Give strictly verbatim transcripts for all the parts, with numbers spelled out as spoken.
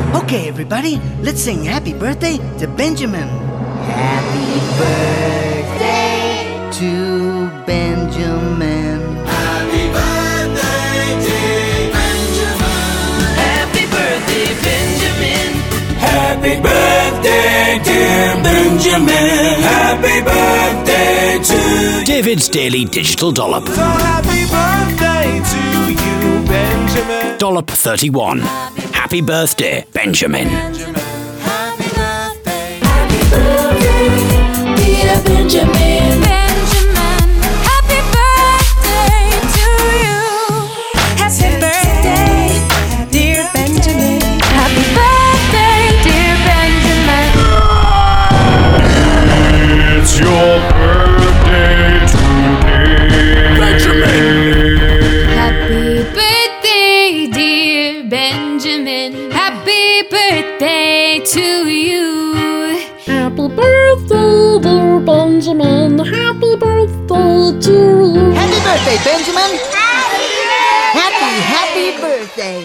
Okay, everybody, let's sing happy birthday to Benjamin. Happy birthday to Benjamin. Happy birthday, dear Benjamin. Happy birthday, Benjamin. Happy birthday, dear Benjamin. Happy birthday to you. David's Daily Digital Dollop. So happy birthday to you, Benjamin. Dollop thirty-one. Happy birthday, Benjamin. Happy birthday. Happy birthday, dear Benjamin. Benjamin. Happy birthday to you. Happy birthday, dear Benjamin. Happy birthday, dear Benjamin. It's your birthday today. Benjamin. Happy birthday, dear Benjamin. Happy birthday to you. Happy birthday, dear Benjamin. Happy birthday to you. Happy birthday, Benjamin. Happy, happy birthday.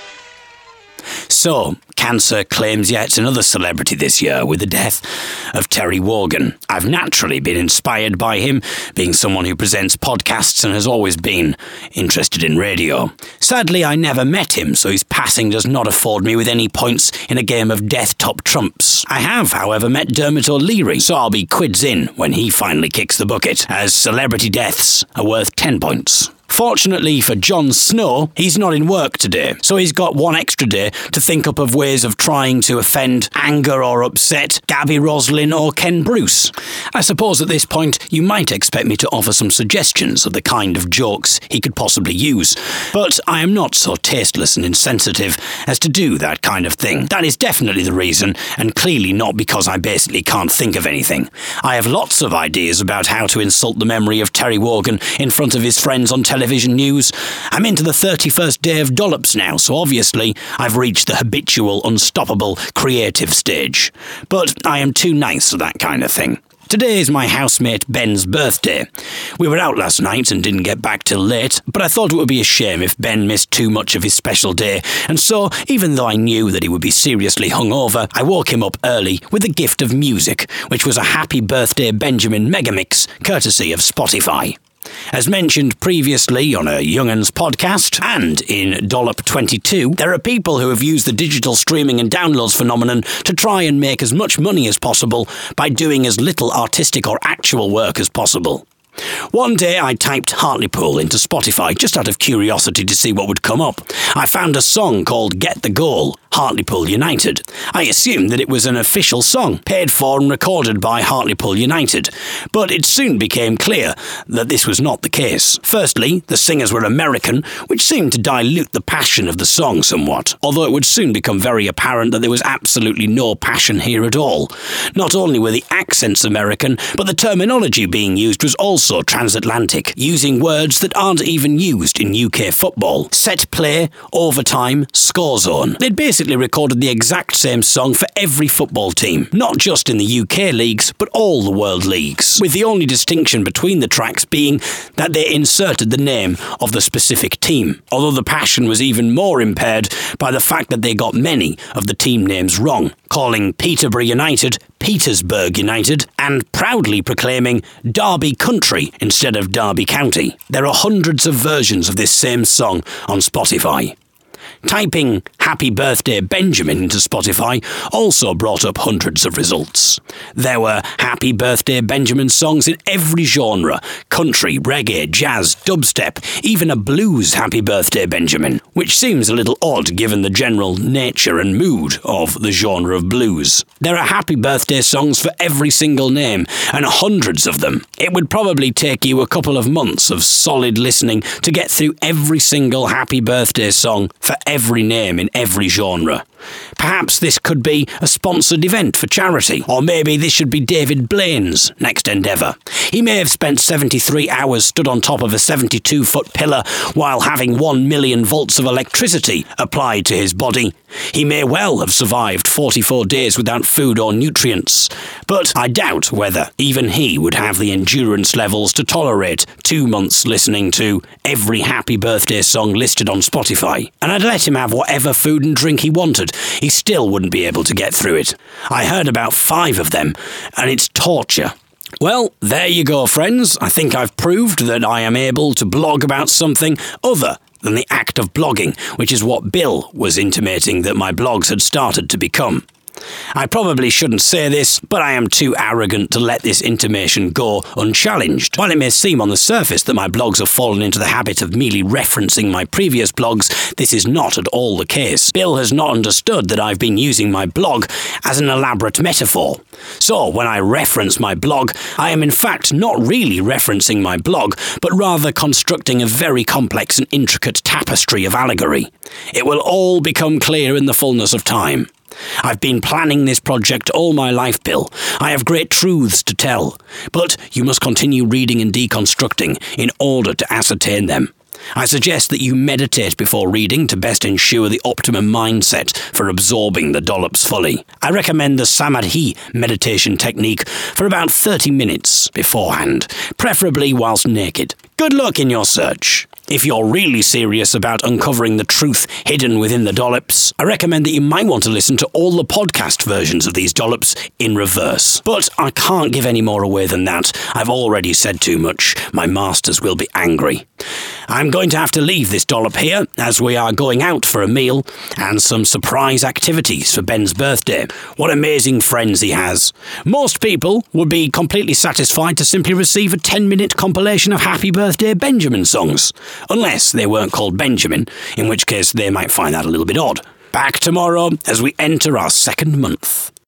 So, cancer claims yet another celebrity this year with the death of Terry Wogan. I've naturally been inspired by him, being someone who presents podcasts and has always been interested in radio. Sadly, I never met him, so his passing does not afford me with any points in a game of death top trumps. I have, however, met Dermot O'Leary, so I'll be quids in when he finally kicks the bucket, as celebrity deaths are worth ten points. Fortunately for Jon Snow, he's not in work today, so he's got one extra day to think up of ways of trying to offend, anger or upset Gabby Roslin or Ken Bruce. I suppose at this point you might expect me to offer some suggestions of the kind of jokes he could possibly use, but I am not so tasteless and insensitive as to do that kind of thing. That is definitely the reason, and clearly not because I basically can't think of anything. I have lots of ideas about how to insult the memory of Terry Wogan in front of his friends on television. Television news. I'm into the thirty-first day of dollops now, so obviously I've reached the habitual, unstoppable, creative stage. But I am too nice for that kind of thing. Today is my housemate Ben's birthday. We were out last night and didn't get back till late, but I thought it would be a shame if Ben missed too much of his special day, and so, even though I knew that he would be seriously hungover, I woke him up early with the gift of music, which was a Happy Birthday Benjamin megamix, courtesy of Spotify. As mentioned previously on a Young'uns podcast and in Dollop twenty-two, there are people who have used the digital streaming and downloads phenomenon to try and make as much money as possible by doing as little artistic or actual work as possible. One day I typed Hartlepool into Spotify just out of curiosity to see what would come up. I found a song called Get the Goal, Hartlepool United. I assumed that it was an official song, paid for and recorded by Hartlepool United, but it soon became clear that this was not the case. Firstly, the singers were American, which seemed to dilute the passion of the song somewhat, although it would soon become very apparent that there was absolutely no passion here at all. Not only were the accents American, but the terminology being used was also transatlantic, using words that aren't even used in U K football. Set play, overtime, score zone. They'd basically recorded the exact same song for every football team, not just in the U K leagues, but all the world leagues, with the only distinction between the tracks being that they inserted the name of the specific team, although the passion was even more impaired by the fact that they got many of the team names wrong, calling Peterborough United Petersburg United, and proudly proclaiming Derby Country instead of Derby County. There are hundreds of versions of this same song on Spotify. Typing Happy Birthday Benjamin into Spotify also brought up hundreds of results. There were Happy Birthday Benjamin songs in every genre: country, reggae, jazz, dubstep, even a blues Happy Birthday Benjamin, which seems a little odd given the general nature and mood of the genre of blues. There are Happy Birthday songs for every single name, and hundreds of them. It would probably take you a couple of months of solid listening to get through every single Happy Birthday song for every name in every genre. Perhaps this could be a sponsored event for charity, or maybe this should be David Blaine's next endeavour. He may have spent seventy-three hours stood on top of a seventy-two foot pillar while having one million volts of electricity applied to his body. He may well have survived forty-four days without food or nutrients, but I doubt whether even he would have the endurance levels to tolerate two months listening to every Happy Birthday song listed on Spotify. And I'd let him have whatever food and drink he wanted, that he still wouldn't be able to get through it. I heard about five of them, and it's torture. Well, there you go, friends. I think I've proved that I am able to blog about something other than the act of blogging, which is what Bill was intimating that my blogs had started to become. I probably shouldn't say this, but I am too arrogant to let this intimation go unchallenged. While it may seem on the surface that my blogs have fallen into the habit of merely referencing my previous blogs, this is not at all the case. Bill has not understood that I've been using my blog as an elaborate metaphor. So, when I reference my blog, I am in fact not really referencing my blog, but rather constructing a very complex and intricate tapestry of allegory. It will all become clear in the fullness of time. I've been planning this project all my life, Bill. I have great truths to tell, but you must continue reading and deconstructing in order to ascertain them. I suggest that you meditate before reading to best ensure the optimum mindset for absorbing the dollops fully. I recommend the Samadhi meditation technique for about thirty minutes beforehand, preferably whilst naked. Good luck in your search. If you're really serious about uncovering the truth hidden within the dollops, I recommend that you might want to listen to all the podcast versions of these dollops in reverse. But I can't give any more away than that. I've already said too much. My masters will be angry. I'm going to have to leave this dollop here, as we are going out for a meal and some surprise activities for Ben's birthday. What amazing friends he has. Most people would be completely satisfied to simply receive a ten-minute compilation of Happy Birthday Benjamin songs. Unless they weren't called Benjamin, in which case they might find that a little bit odd. Back tomorrow as we enter our second month.